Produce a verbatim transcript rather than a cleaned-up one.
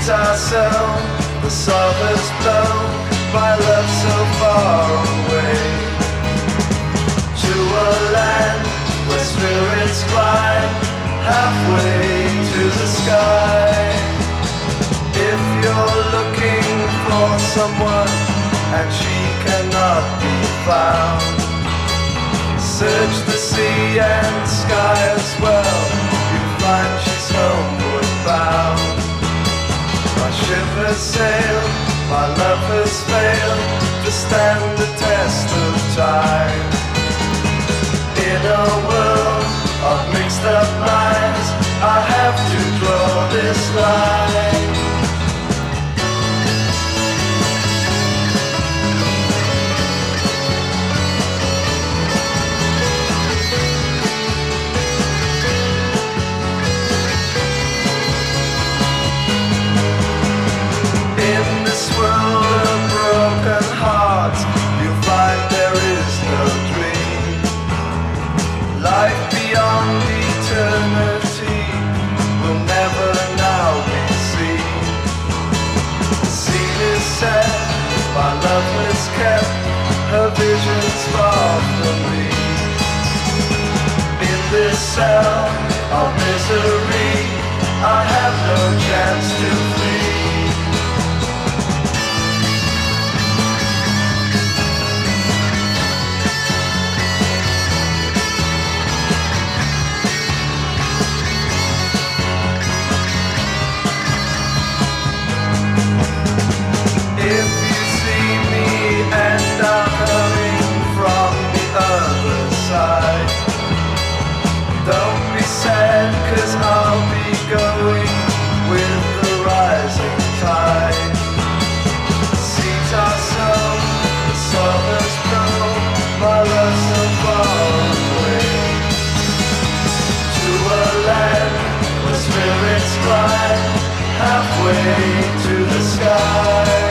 seat ourselves, the summer's blow, my love so far away, to a land where spirits climb halfway to the sky. If you're looking for someone and she cannot be found, search the sea and sky as well, you find she's homeward bound. My ship has sailed, my love has failed to stand the test of time. In a world of mixed up minds, I have to draw this line. In this world of broken hearts, you'll find there is no dream. Life beyond eternity will never now be seen. The scene is set, my love has kept her visions far from me. In this cell of misery, I have no chance to flee. If you see me and I'm coming from the other side, don't be sad, cause I'll be going with the rising tide. Seat ourselves, the summer's blow, my love so far away, to a land where spirits climb halfway to the sky.